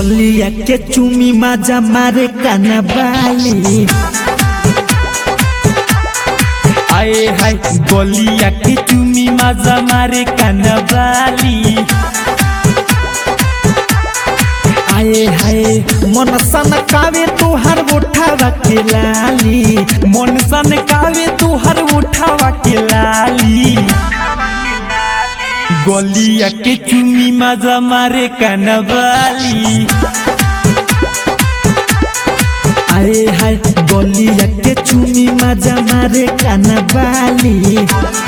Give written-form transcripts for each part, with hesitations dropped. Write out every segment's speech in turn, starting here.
गलिया के चुमी मजा मारे काना बाली। आए हाय गलिया के चुमी मजा मारे काना बाली। आए हाय मन सन कावे तुहार उठावा के लाली। मन सन कावे तुहार उठावा के लाली। गलिया के चुमी मजा मारे काना बाली। आए हाय गलिया के चुमी मजा मारे काना बाली।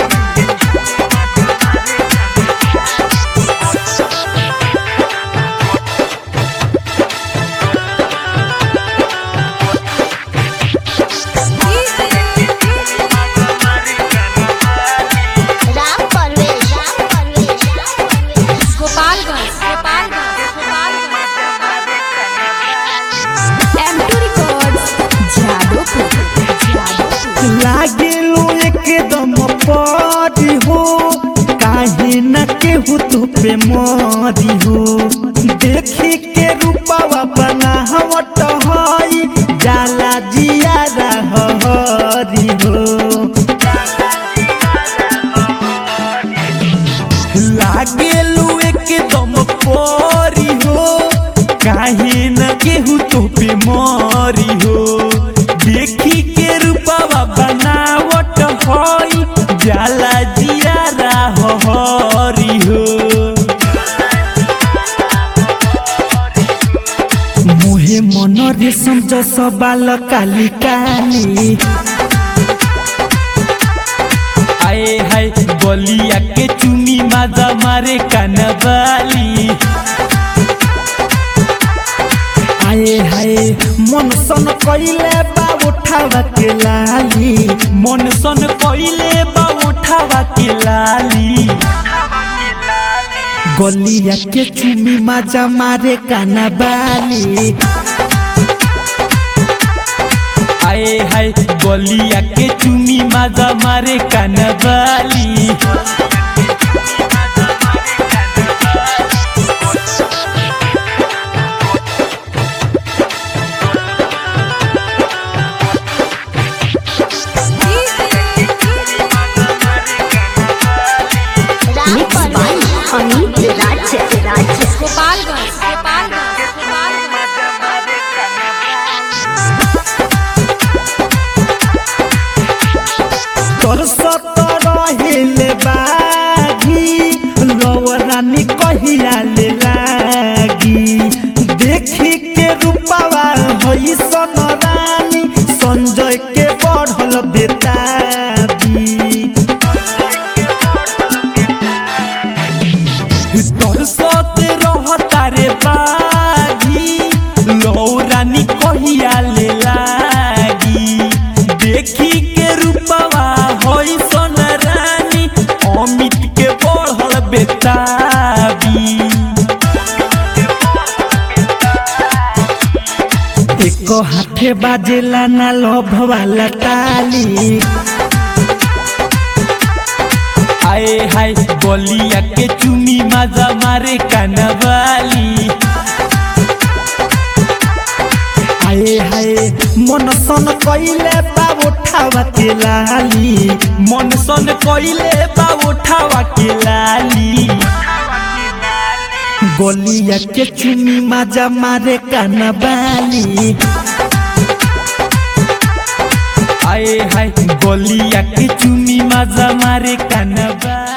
लागेलो एकदम परी हो काहे न केहू तो पे मरी हो। देखी के रूपवा बनावट हई जाला जियारा हरी हो। लागेलो एकदम परी हो काहे न केहू तो पे मरी हो। देखी के रूपवा बनावट हई जाला जियारा हरी हो। मोहे मन रेशम जस बाल काली काली। आए हाय गलिया के चुमी मजा मारे काना बाली। आए हाय मन सन कइले बा उठावा के लाली। मन सन कइले बा उठावा के लाली। गलिया के चुमी मजा मारे काना बाली। आए हाय गलिया के चुमी मजा मारे काना बाली। रानी कहिया ले लागी। देखी के रूपवा हई सन रानी संजय के बढ़ल बेताबी। तरसत रहता रे बागी लौ रानी कहिया ले लागी। देखी के रूपवा हई सन रानी अमित के बढ़ल बेताबी। एक हाथे बाजेला ना लोभ वाला ताली। आए हाय गलिया के चुमी मजा मारे काना बाली। आए हाय मन सन कइले बा उठावा के लाली। मन सन कइले बा उठावा के लाली। गलिया के चुमी मजा मारे काना बाली। आए हाय गलिया के चुमी मजा मारे काना बाली।